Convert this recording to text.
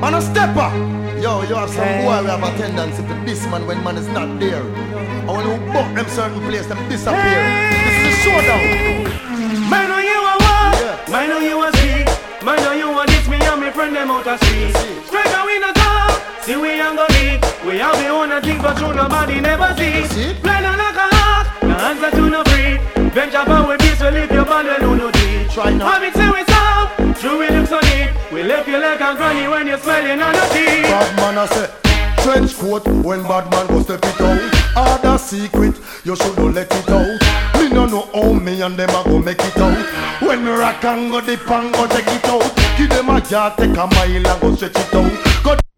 Man a stepper. Yo, you have some boy we have a tendency to this man when man is not there. And when you buck them certain place, them disappear. This is a showdown. Man know you a walk, man know you a speak, man know you a this me and me friend them out a street. Straight now we no talk, see we ain't go leak. We have the own thing but true nobody never see. Plan on like a hawk, no answer to no free. Venture power with peace, we leave your band when no deed. Try now. Have it say we stop, true we look so neat. We left you like a granny when you're smelling on the teeth. Bad man I say, trench coat when bad man go step it out. Other secret, you should not let it out. Me no know how me and them a go make it out. When me rock and go dip and go take it out. Give them a jar, take a mile and go stretch it out.